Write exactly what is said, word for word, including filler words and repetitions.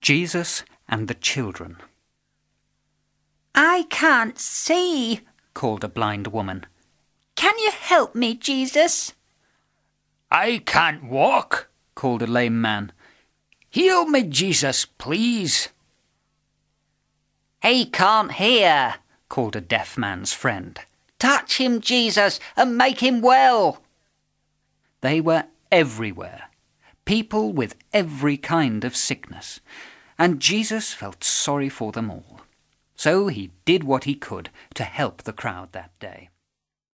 Jesus and the children. "I can't see," called a blind woman. "Can you help me, Jesus?" "I can't walk," called a lame man. "Heal me, Jesus, please." "He can't hear," called a deaf man's friend. "Touch him, Jesus, and make him well." They were everywhere, people with every kind of sickness, and Jesus felt sorry for them all. So he did what he could to help the crowd that day.